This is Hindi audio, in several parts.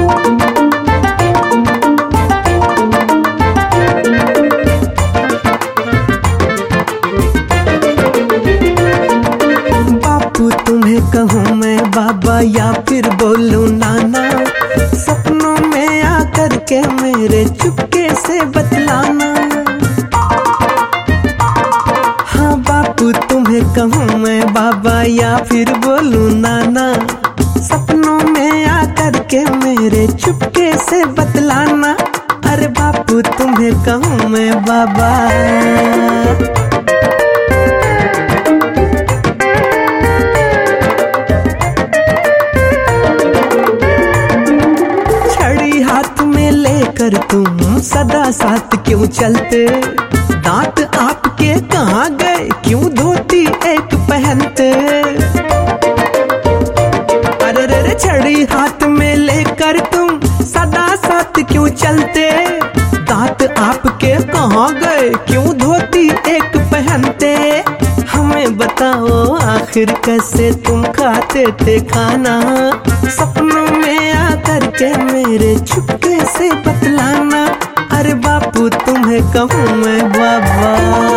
बापू तुम्हें कहूँ मैं बाबा या फिर बोलूं नाना, सपनों में आकर के मेरे चुपके से बतलाना। हाँ बापू तुम्हें कहूँ मैं बाबा या फिर बोलूं नाना, सपनों में आकर के मेरे चुपके से बतलाना। अरे बापू तुम्हें कहूँ मैं बाबा। छड़ी हाथ में लेकर तुम सदा साथ क्यों चलते, दांत आपके कहाँ गए क्यों धोती एक पहनते। अरे रे छड़ी हाथ में लेकर तुम सदा साथ क्यों चलते, दांत आपके कहाँ गए क्यों धोती एक पहनते। हमें बताओ आखिर कैसे तुम खाते थे खाना, सपनों में आकर के मेरे चुपके से बतलाना। अरे बापू तुम्हें कहूँ मैं बाबा।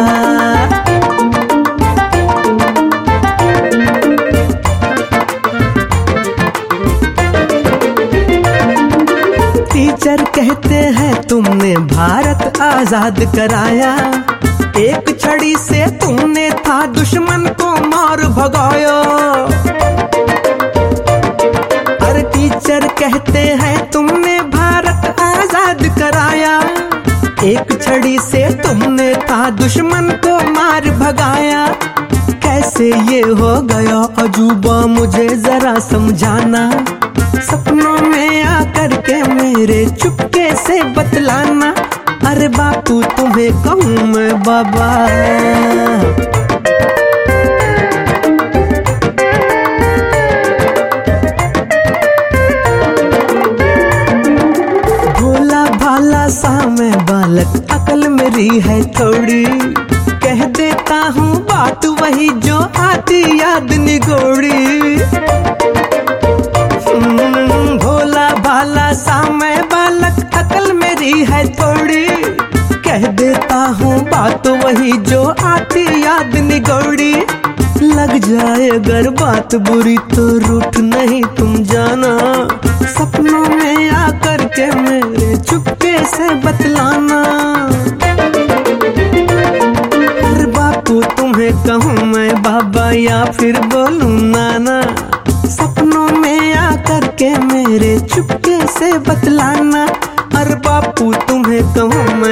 टीचर कहते हैं तुमने भारत आजाद कराया, एक छड़ी से तुमने था दुश्मन को मार भगाया। अरे टीचर कहते हैं तुमने भारत आजाद कराया, एक छड़ी से तुमने था दुश्मन को मार भगाया। कैसे ये हो गया अजूबा मुझे जरा समझाना, सपनों में आकर के मेरे चुपके से बतलाना। अरे बापू तुम्हें कहूँ मैं बाबा। भोला भाला सा मैं बालक, अकल मेरी है थोड़ी, कह देता हूँ बात वही जो आती याद निगोड़ी। भोला भाला सा मैं बालक, अकल मेरी है थोड़ी, कह देता हूँ बात वही जो आती याद निगोड़ी। लग जाए अगर बात बुरी तो रूठ नहीं तुम जाना, सपनों में आकर के मेरे चुपके से बतलाना। अरे बापू तुम्हें कहूँ मैं बाबा या फिर बोलूं नाना, सपनों में आकर के मेरे चुपके से बतलाना। अरे बापू तुम्हें कहूँ मैं